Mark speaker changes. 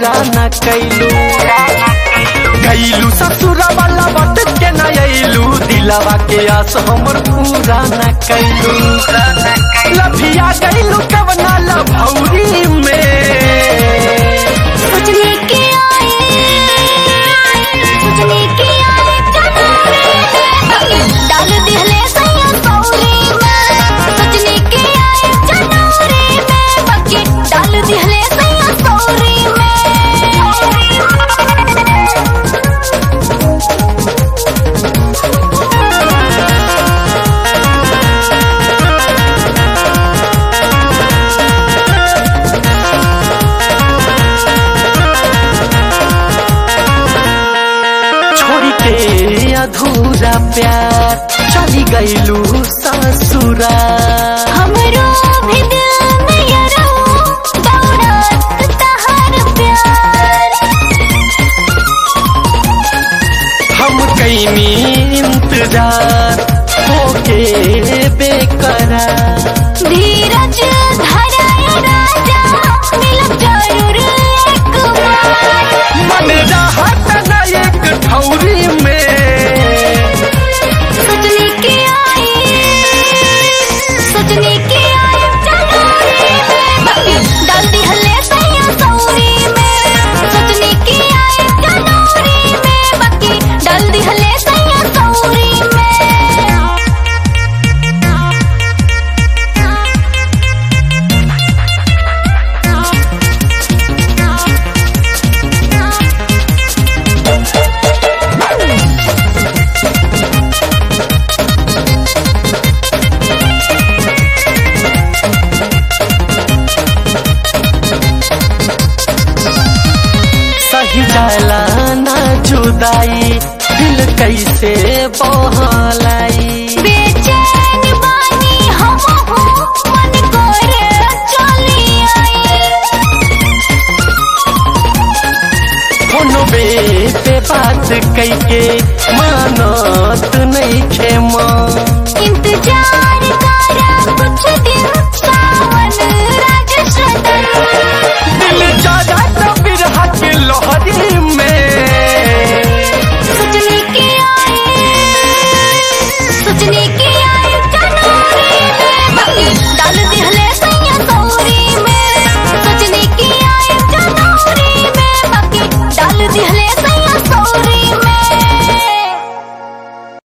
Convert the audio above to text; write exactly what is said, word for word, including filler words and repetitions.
Speaker 1: पूरा न कैलू कैलू ससुरा वाला बात के न अइलू दिलवा के आस हमर पूरा न कैलू लभिया गइलू कवना लभौरी में
Speaker 2: सोचने के आए सोचने के आए डाल दिहले सैया सौरी में सोचने के आए जनौरी में बाकी डाल दिहले सैया सौरी में
Speaker 1: अधूरा प्यार चली गईलू ससुरा
Speaker 2: हमरो भी दिल में यारो दौड़त तहार प्यार
Speaker 1: हम कईनी इंतजार होके बेकरार
Speaker 2: धीरज धराए राजा मिलब जरूर एक बार
Speaker 1: मन रहत न एक ठौरी में
Speaker 2: सोचने के आए सोचने के आए जनौरी में बाकी डाल दिहले सैया सौरी में सोचने के आए जनौरी में बाकी डाल दिहले सैया सौरी में
Speaker 1: सही जाला ना जुदाई दिल कैसे बहलाई
Speaker 2: बेचैन बानी हम हो मन करे चली आई
Speaker 1: कोनो बे पे बात कैके मानत नहीं खेमा
Speaker 2: इंतजार का